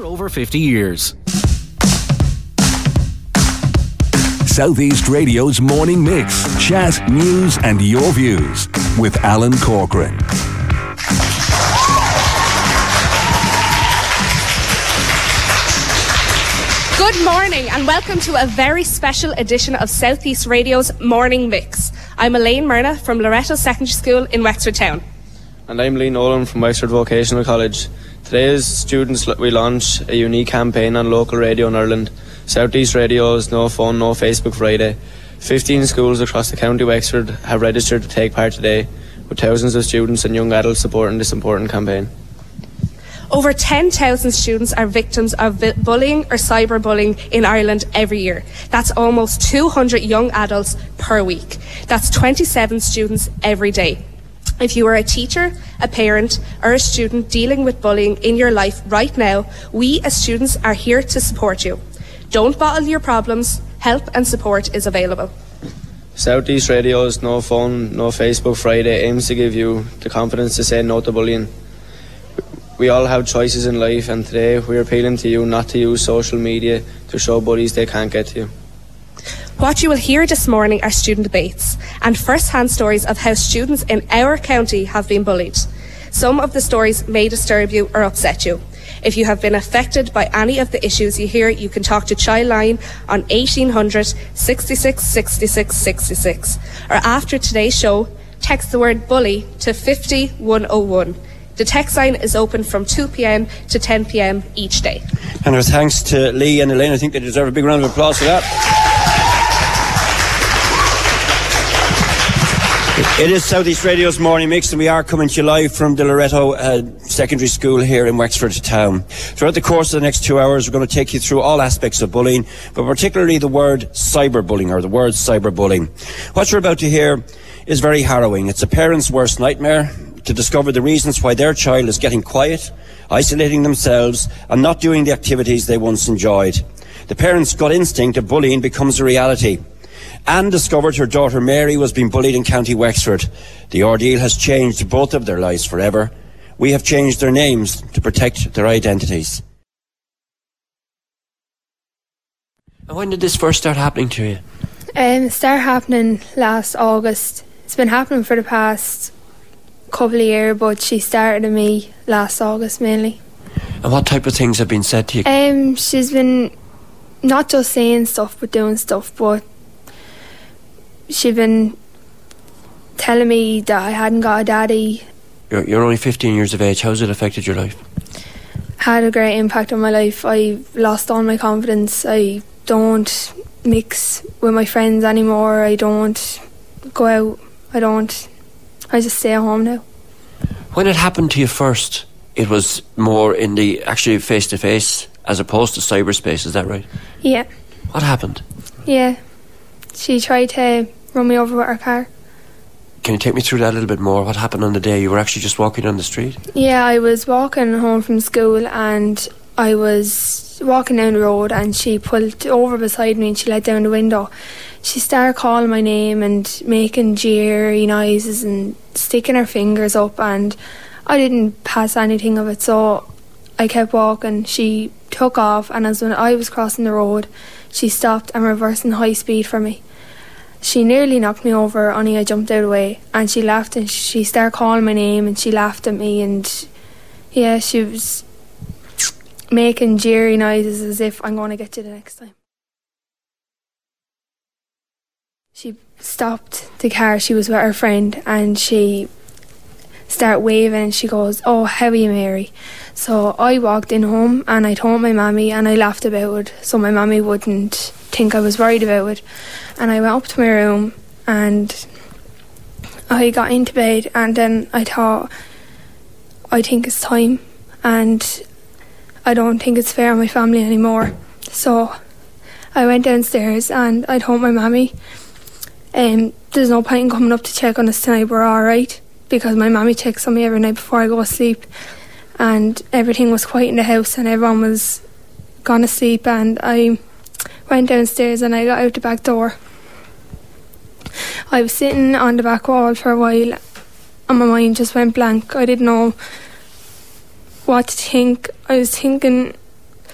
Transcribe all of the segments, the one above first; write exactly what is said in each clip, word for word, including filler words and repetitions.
over fifty years. South East Radio's Morning Mix. Chat, news and your views with Alan Corcoran. Good morning and welcome to a very special edition of South East Radio's Morning Mix. I'm Elaine Myrna from Loretto Secondary School in Wexford Town. And I'm Lee Nolan from Wexford Vocational College. Today as students we launch a unique campaign on local radio in Ireland. South East Radio's No Phone, No Facebook Friday. fifteen schools across the county Wexford have registered to take part today, with thousands of students and young adults supporting this important campaign. Over ten thousand students are victims of bullying or cyberbullying in Ireland every year. That's almost two hundred young adults per week. That's twenty-seven students every day. If you are a teacher, a parent or a student dealing with bullying in your life right now, we as students are here to support you. Don't bottle your problems. Help and support is available. South East Radio's No Phone, No Facebook Friday aims to give you the confidence to say no to bullying. We all have choices in life, and today we're appealing to you not to use social media to show bullies they can't get to you. What you will hear this morning are student debates and first-hand stories of how students in our county have been bullied. Some of the stories may disturb you or upset you. If you have been affected by any of the issues you hear, you can talk to Childline on eighteen hundred, sixty-six, sixty-six, sixty-six. Or after today's show, text the word bully to fifty one oh one. The text line is open from two p.m. to ten p.m. each day. And our thanks to Lee and Elaine. I think they deserve a big round of applause for that. It is South East Radio's Morning Mix, and we are coming to you live from the Loretto uh, Secondary School here in Wexford Town. Throughout the course of the next two hours, we're going to take you through all aspects of bullying, but particularly the word cyberbullying, or the word cyberbullying. What you're about to hear is very harrowing. It's a parent's worst nightmare to discover the reasons why their child is getting quiet, isolating themselves, and not doing the activities they once enjoyed. The parent's gut instinct of bullying becomes a reality. Anne discovered her daughter Mary was being bullied in County Wexford. The ordeal has changed both of their lives forever. We have changed their names to protect their identities. And when did this first start happening to you? Um, it started happening last August. It's been happening for the past couple of years, but she started to me last August mainly. And what type of things have been said to you? Um, she's been not just saying stuff but doing stuff, but she's been telling me that I hadn't got a daddy. You're, you're only fifteen years of age. How's it affected your life? Had a great impact on my life. I lost all my confidence. I don't mix with my friends anymore. I don't go out. I don't. I just stay at home now. When it happened to you first, it was more in the actually face-to-face as opposed to cyberspace, is that right? Yeah. What happened? Yeah. She tried to run me over with her car. Can you take me through that a little bit more? What happened on the day? You were actually just walking on the street? Yeah, I was walking home from school and I was walking down the road and she pulled over beside me and she let down the window. She started calling my name and making jeery noises and sticking her fingers up, and I didn't pass anything of it, so I kept walking. She took off, and as when I was crossing the road, she stopped and reversing high speed for me. She nearly knocked me over, only I jumped out of the way, and she laughed and she started calling my name and she laughed at me, and yeah, she was making jeery noises as if I'm going to get you the next time. She stopped the car, she was with her friend, and she started waving and she goes, "Oh, how are you, Mary?" So I walked in home and I told my mammy and I laughed about it so my mammy wouldn't think I was worried about it. And I went up to my room and I got into bed, and then I thought, I think it's time and I don't think it's fair on my family anymore. So I went downstairs and I told my mammy, um, there's no point in coming up to check on us tonight, we're alright, because my mammy checks on me every night before I go to sleep. And everything was quiet in the house and everyone was gone to sleep, and I went downstairs and I got out the back door. I was sitting on the back wall for a while and my mind just went blank. I didn't know what to think. I was thinking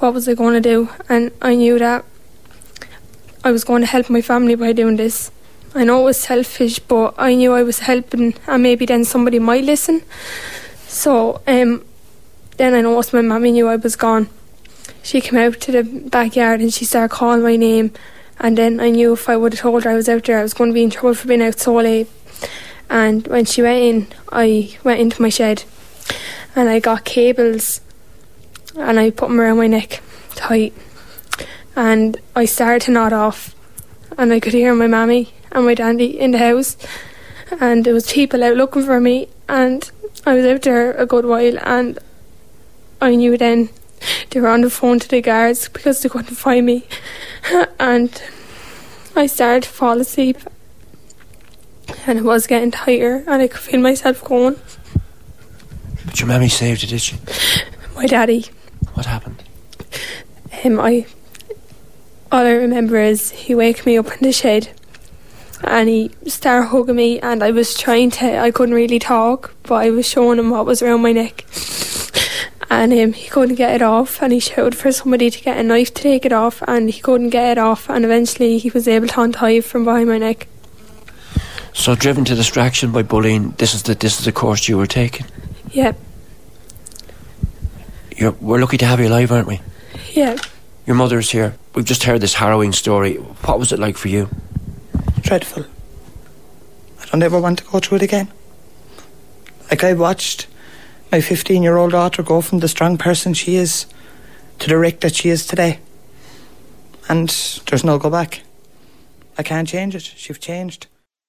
what was I going to do, and I knew that I was going to help my family by doing this. I know it was selfish, but I knew I was helping, and maybe then somebody might listen. So um, then I noticed my mummy knew I was gone. She came out to the backyard and she started calling my name, and then I knew if I would have told her I was out there, I was going to be in trouble for being out so late. And when she went in, I went into my shed and I got cables and I put them around my neck tight, and I started to nod off, and I could hear my mammy and my daddy in the house, and there was people out looking for me, and I was out there a good while, and I knew then they were on the phone to the guards because they couldn't find me. And I started to fall asleep, and it was getting tighter, and I could feel myself going. But your mammy saved you, did she? My daddy. What happened? Um, I, all I remember is he waked me up in the shed and he started hugging me, and I was trying to, I couldn't really talk, but I was showing him what was around my neck, and um, he couldn't get it off, and he shouted for somebody to get a knife to take it off, and he couldn't get it off, and eventually he was able to untie it from behind my neck. So driven to distraction by bullying, this is the this is the course you were taking? Yeah. You're, we're lucky to have you alive, aren't we? Yeah. Your mother's here. We've just heard this harrowing story. What was it like for you? Dreadful. I don't ever want to go through it again. Like, I watched my fifteen year old daughter go from the strong person she is to the wreck that she is today, and there's no go back. I can't change it. She's changed.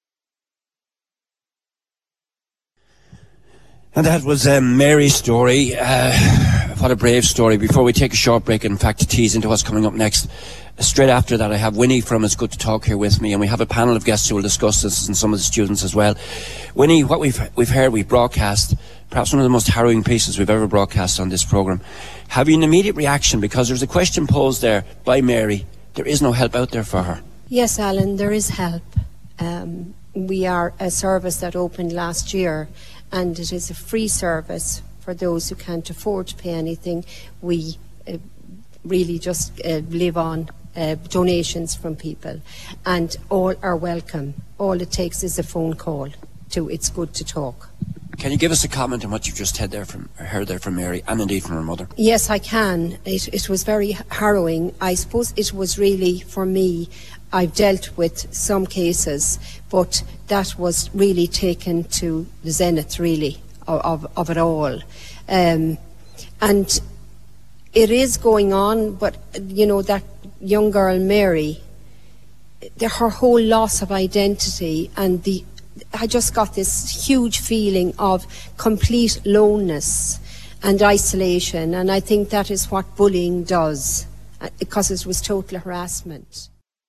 And that was um, Mary's story. Uh, what a brave story. Before we take a short break, in fact, to tease into what's coming up next, straight after that I have Winnie from It's Good to Talk here with me, and we have a panel of guests who will discuss this, and some of the students as well. Winnie, what we've we've heard, we've broadcast, perhaps one of the most harrowing pieces we've ever broadcast on this programme. Have you an immediate reaction? Because there's a question posed there by Mary. There is no help out there for her. Yes, Alan, there is help. Um, we are a service that opened last year, and it is a free service for those who can't afford to pay anything. We uh, really just uh, live on uh, donations from people, and all are welcome. All it takes is a phone call to It's Good to Talk. Can you give us a comment on what you've just heard there from, heard there from Mary, and indeed from her mother? Yes, I can. It, it was very harrowing. I suppose it was really, for me, I've dealt with some cases, but that was really taken to the zenith, really, of, of, of it all. Um, and it is going on, but, you know, that young girl, Mary, the, her whole loss of identity, and the I just got this huge feeling of complete loneness and isolation, and I think that is what bullying does, because it was total harassment.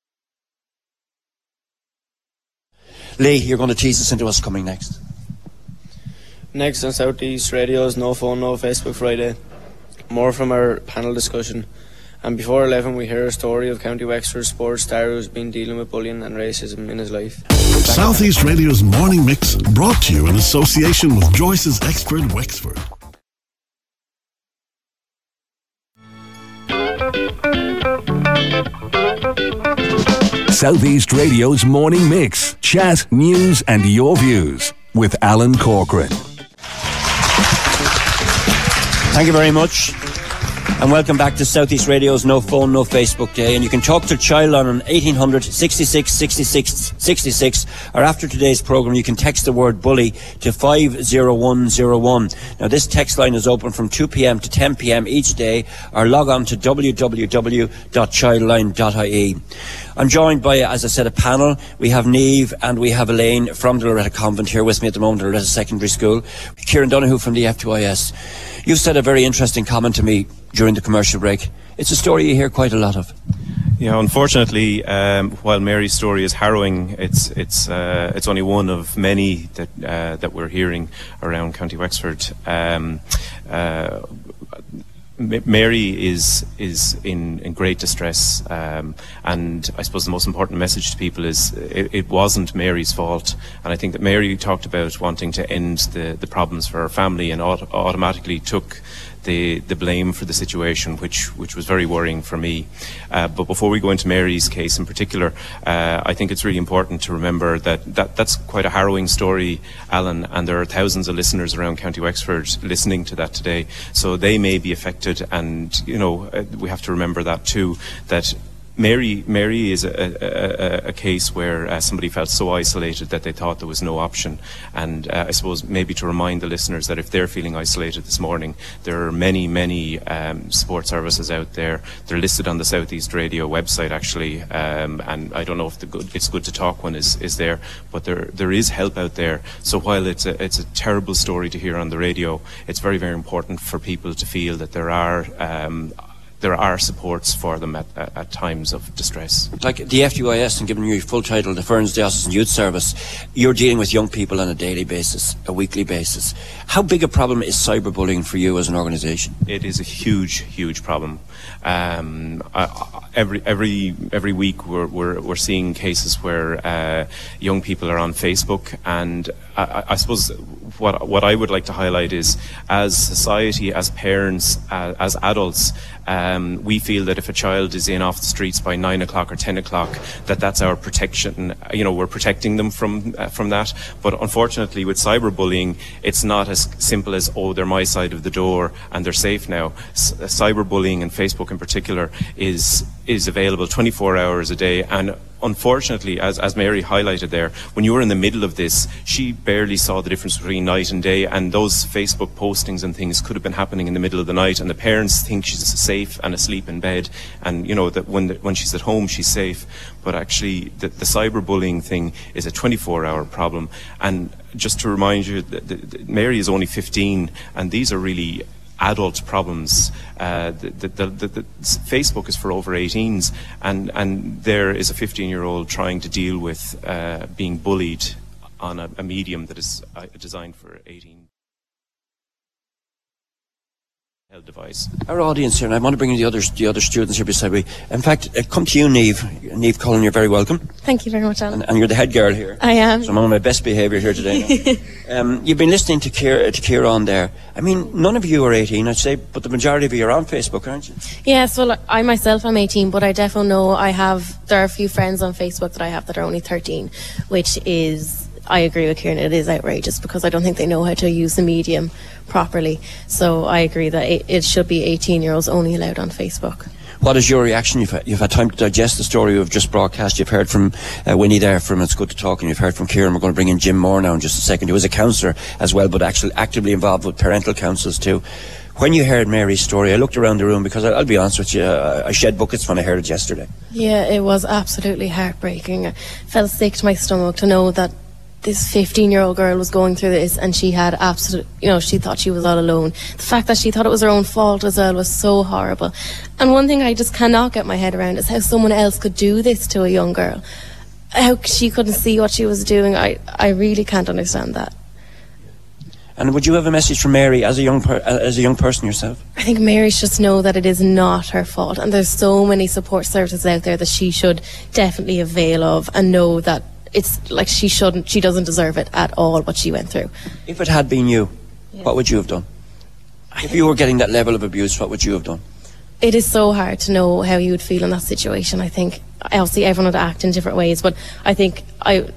Lee, you're going to tease us into what's coming next. Next on South East Radio's No Phone, No Facebook Friday, more from our panel discussion. And before eleven, we hear a story of County Wexford sports star who's been dealing with bullying and racism in his life. South East Radio's Morning Mix, brought to you in association with Joyce's Expert Wexford. South East Radio's Morning Mix. Chat, news and your views with Alan Corcoran. Thank you very much. And welcome back to South East Radio's No Phone, No Facebook Day. And you can talk to Child on eighteen hundred, sixty-six, sixty-six, sixty-six, or after today's programme you can text the word bully to five oh one oh one. Now this text line is open from two p m to ten p m each day, or log on to w w w dot childline dot i e. I'm joined by, as I said, a panel. We have Niamh and we have Elaine from the Loretta Convent here with me at the moment, the Loretta Secondary School. Kieran Donoghue from the F two I S. You've said a very interesting comment to me during the commercial break. It's a story you hear quite a lot of. Yeah, unfortunately, um, while Mary's story is harrowing, it's it's uh, it's only one of many that uh, that we're hearing around County Wexford. Um, uh, Mary is is in, in great distress, um, and I suppose the most important message to people is it, it wasn't Mary's fault. And I think that Mary talked about wanting to end the, the problems for her family, and auto- automatically took the, the blame for the situation, which which was very worrying for me. Uh, but before we go into Mary's case in particular, uh, I think it's really important to remember that, that that's quite a harrowing story, Alan, and there are thousands of listeners around County Wexford listening to that today. So they may be affected, and you know uh, we have to remember that too, that Mary Mary is a, a, a, a case where uh, somebody felt so isolated that they thought there was no option. And uh, I suppose maybe to remind the listeners that if they're feeling isolated this morning, there are many, many um, support services out there. They're listed on the Southeast Radio website, actually. Um, and I don't know if the good, It's Good to Talk one is, is there, but there there is help out there. So while it's a, it's a terrible story to hear on the radio, it's very, very important for people to feel that there are um, there are supports for them at, at, at times of distress. Like the F D Y S, and giving you your full title, the Ferns Diocesan Youth Service, you're dealing with young people on a daily basis, a weekly basis. How big a problem is cyberbullying for you as an organisation? It is a huge, huge problem. Um, uh, every every every week we're we're, we're seeing cases where uh, young people are on Facebook, and I, I suppose what what I would like to highlight is, as society, as parents, uh, as adults, um, we feel that if a child is in off the streets by nine o'clock or ten o'clock, that that's our protection. You know, we're protecting them from uh, from that. But unfortunately, with cyberbullying, it's not as simple as, oh, they're my side of the door and they're safe now. C- cyberbullying, and Facebook in particular, is is available twenty-four hours a day. And unfortunately, as as Mary highlighted there, when you were in the middle of this, she barely saw the difference between night and day, and those Facebook postings and things could have been happening in the middle of the night, and the parents think she's safe and asleep in bed, and you know that when the, when she's at home she's safe, but actually the, the cyberbullying thing is a twenty-four hour problem. And just to remind you, that, that Mary is only fifteen, and these are really adult problems. Uh, the, the, the, the, the Facebook is for over eighteens, and, and there is a fifteen year old trying to deal with uh, being bullied on a, a medium that is uh, designed for eighteen. Device. Our audience here, and I want to bring in the other the other students here beside me. In fact, uh, come to you, Niamh. Niamh Cullen, you're very welcome. Thank you very much, Alan. And, and you're the head girl here. I am. So I'm on my best behaviour here today. um, you've been listening to Ciara, to Ciara on there. I mean, none of you are eighteen, I'd say, but the majority of you are on Facebook, aren't you? Yes, well, I myself am eighteen, but I definitely know I have, there are a few friends on Facebook that I have that are only thirteen, which is, I agree with Kieran, it is outrageous, because I don't think they know how to use the medium properly. So I agree that it, it should be eighteen year olds only allowed on Facebook. What is your reaction? You've had, you've had time to digest the story we've just broadcast. You've heard from uh, Winnie there from It's Good to Talk, and you've heard from Kieran. We're going to bring in Jim Moore now in just a second, who is a counsellor as well, but actually actively involved with parental councils too. When you heard Mary's story, I looked around the room, because I'll be honest with you, uh, I shed buckets when I heard it yesterday. Yeah, it was absolutely heartbreaking. I felt sick to my stomach to know that this fifteen year old girl was going through this, and she had absolute, you know, she thought she was all alone. The fact that she thought it was her own fault as well was so horrible. And one thing I just cannot get my head around is how someone else could do this to a young girl. How she couldn't see what she was doing. I, I really can't understand that. And would you have a message from Mary as a young per- as a young person yourself? I think Mary should just know that it is not her fault, and there's so many support services out there that she should definitely avail of, and know that it's like she shouldn't, she doesn't deserve it at all, what she went through. If it had been you, yeah. What would you have done? I if you were getting that level of abuse, what would you have done? It is so hard to know how you would feel in that situation. I think obviously everyone would act in different ways, but I think I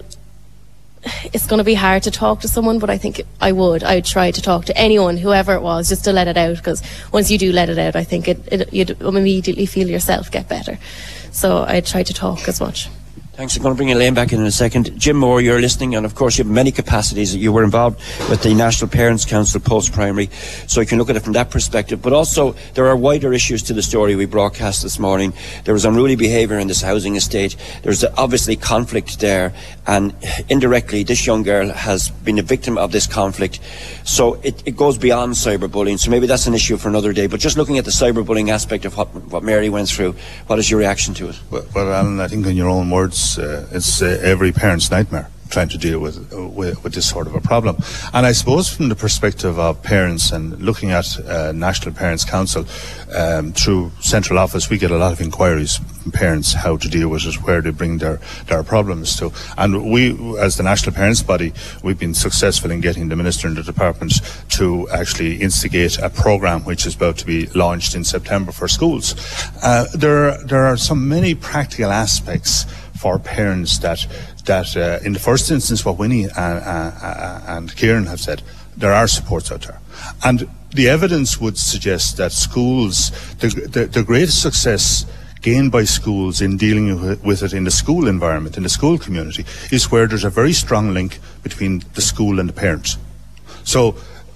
it's going to be hard to talk to someone, but I think I would I would try to talk to anyone, whoever it was, just to let it out, because once you do let it out, I think it, it you'd immediately feel yourself get better. So I'd try to talk as much. Thanks. I'm going to bring Elaine back in in a second. Jim Moore, you're listening, and of course you have many capacities. You were involved with the National Parents Council post-primary, so you can look at it from that perspective. But also, there are wider issues to the story we broadcast this morning. There was unruly behaviour in this housing estate. There's obviously conflict there, and indirectly this young girl has been a victim of this conflict. So it, it goes beyond cyberbullying, so maybe that's an issue for another day. But just looking at the cyberbullying aspect of what, what Mary went through, what is your reaction to it? Well, well Alan, I think in your own words, Uh, it's uh, every parent's nightmare. trying to deal with, with with this sort of a problem. And I suppose from the perspective of parents and looking at uh, National Parents Council, um, through central office, we get a lot of inquiries from parents how to deal with it, where they bring their, their problems to. And we, as the National Parents Body, we've been successful in getting the Minister and the Department to actually instigate a programme which is about to be launched in September for schools. Uh, there, there are so many practical aspects for parents that that uh, in the first instance, what Winnie and, uh, and Kieran have said, there are supports out there. And the evidence would suggest that schools, the, the, the greatest success gained by schools in dealing with it in the school environment, in the school community, is where there's a very strong link between the school and the parents. So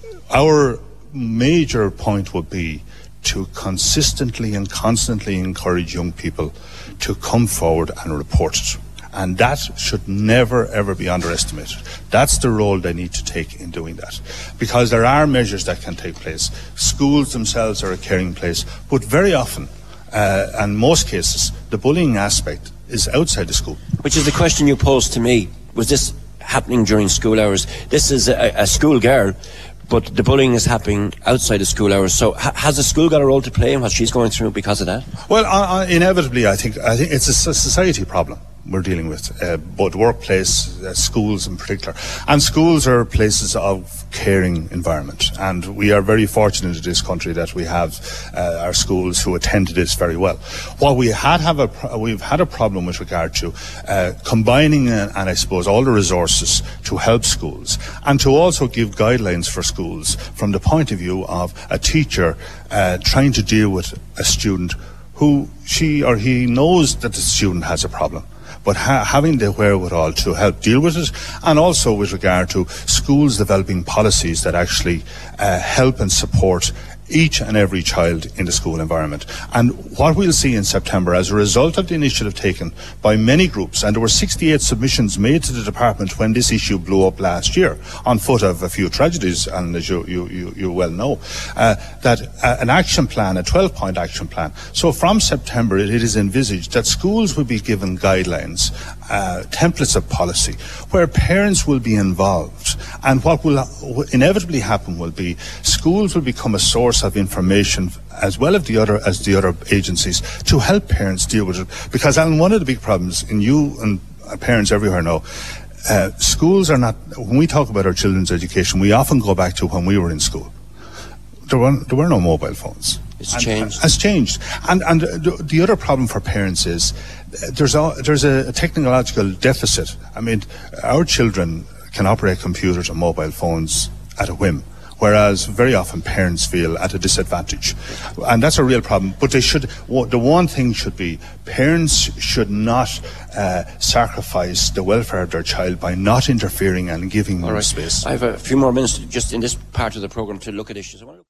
our major point would be to consistently and constantly encourage young people to come forward and report it. And that should never, ever be underestimated. That's the role they need to take in doing that. Because there are measures that can take place. Schools themselves are a caring place, but very often, uh, and most cases, the bullying aspect is outside the school. Which is the question you posed to me. Was this happening during school hours? This is a, a school girl, but the bullying is happening outside of school hours. So ha- has the school got a role to play in what she's going through because of that? Well, uh, uh, inevitably, I think I think it's a society problem we're dealing with, uh, both workplace, uh, schools in particular. And schools are places of caring environment. And we are very fortunate in this country that we have uh, our schools who attend to this very well. What we had have a, we've had a problem with regard to uh, combining, uh, and I suppose, all the resources to help schools and to also give guidelines for schools from the point of view of a teacher uh, trying to deal with a student who she or he knows that the student has a problem, but ha- having the wherewithal to help deal with it, and also with regard to schools developing policies that actually uh, help and support each and every child in the school environment. And what we'll see in September, as a result of the initiative taken by many groups, and there were sixty-eight submissions made to the department when this issue blew up last year, on foot of a few tragedies, and as you, you, you, you well know, uh, that uh, an action plan, a twelve-point action plan. So from September, it, it is envisaged that schools will be given guidelines, uh, templates of policy, where parents will be involved. And what will inevitably happen will be schools will become a source of information as well as the other as the other agencies to help parents deal with it. Because, Alan, one of the big problems, and you and parents everywhere know, uh, schools are not, when we talk about our children's education, we often go back to when we were in school. There were, there were no mobile phones. It's and, changed. It's changed. And, and the, the other problem for parents is uh, there's a, there's a technological deficit. I mean, our children can operate computers and mobile phones at a whim, whereas very often parents feel at a disadvantage. And that's a real problem. But they should, the one thing should be, parents should not uh, sacrifice the welfare of their child by not interfering and giving them right. space. I have a few more minutes just in this part of the programme to look at issues. I want to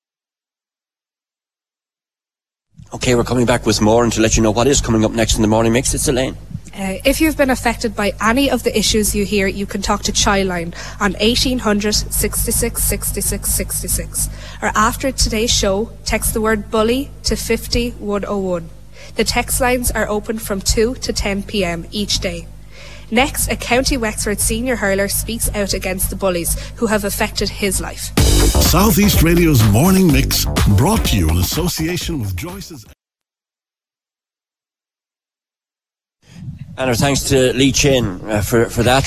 Okay, we're coming back with more and to let you know what is coming up next in the Morning Mix. It's Elaine. Uh, if you've been affected by any of the issues you hear, you can talk to Childline on eighteen hundred, sixty-six, sixty-six, sixty-six. Or after today's show, text the word bully to fifty one oh one. The text lines are open from two to ten p.m. each day. Next, a County Wexford senior hurler speaks out against the bullies who have affected his life. South East Radio's Morning Mix, brought to you in association with Joyce's. And our thanks to Lee Chin uh, for, for that.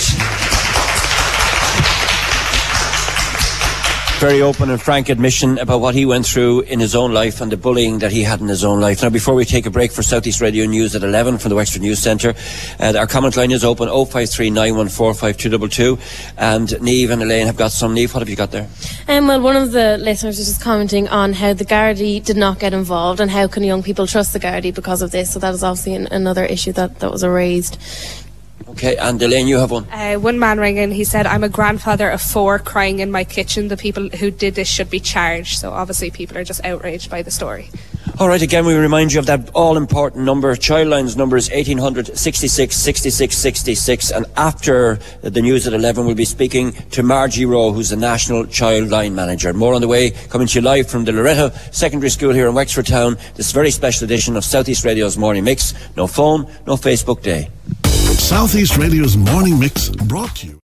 Very open and frank admission about what he went through in his own life and the bullying that he had in his own life. Now, before we take a break for South East Radio News at eleven from the Wexford News Centre, uh, our comment line is open oh five three nine one four five two two two. And Niamh and Elaine have got some. Niamh, what have you got there? Um, well, one of the listeners was just commenting on how the Gardaí did not get involved and how can young people trust the Gardaí because of this. So that is obviously an, another issue that, that was raised. Okay, and Elaine, you have one. Uh, one man rang in, he said, I'm a grandfather of four crying in my kitchen. The people who did this should be charged. So obviously people are just outraged by the story. All right, again, we remind you of that all-important number. Childline's number is eighteen hundred, sixty-six, sixty-six, sixty-six. And after the news at eleven, we'll be speaking to Margie Rowe, who's the National Childline Manager. More on the way, coming to you live from the Loretto Secondary School here in Wexford Town. This very special edition of South East Radio's Morning Mix. No phone, no Facebook Day. Southeast Radio's morning mix brought to you.